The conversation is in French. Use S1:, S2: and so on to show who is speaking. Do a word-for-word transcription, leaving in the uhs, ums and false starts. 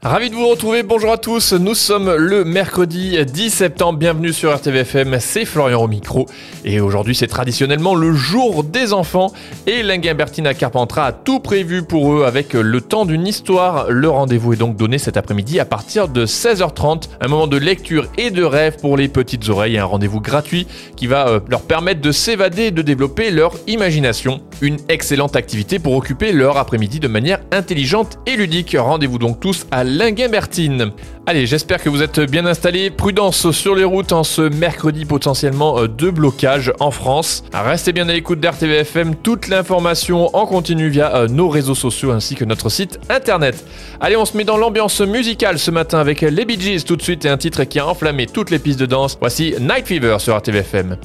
S1: Ravi de vous retrouver, bonjour à tous, nous sommes le mercredi dix septembre, bienvenue sur R T V F M, c'est Florian au micro et aujourd'hui c'est traditionnellement le jour des enfants et Linguimbertine à Carpentras a tout prévu pour eux avec le temps d'une histoire. Le rendez-vous est donc donné cet après-midi à partir de seize heures trente, un moment de lecture et de rêve pour les petites oreilles, un rendez-vous gratuit qui va leur permettre de s'évader et de développer leur imagination. Une excellente activité pour occuper leur après-midi de manière intelligente et ludique. Rendez-vous donc tous à Linguimbertine. Allez, j'espère que vous êtes bien installés. Prudence sur les routes en ce mercredi potentiellement de blocage en France. Restez bien à l'écoute d'R T V F M, toute l'information en continu via nos réseaux sociaux ainsi que notre site internet. Allez, on se met dans l'ambiance musicale ce matin avec les Bee Gees tout de suite et un titre qui a enflammé toutes les pistes de danse. Voici Night Fever sur R T V F M.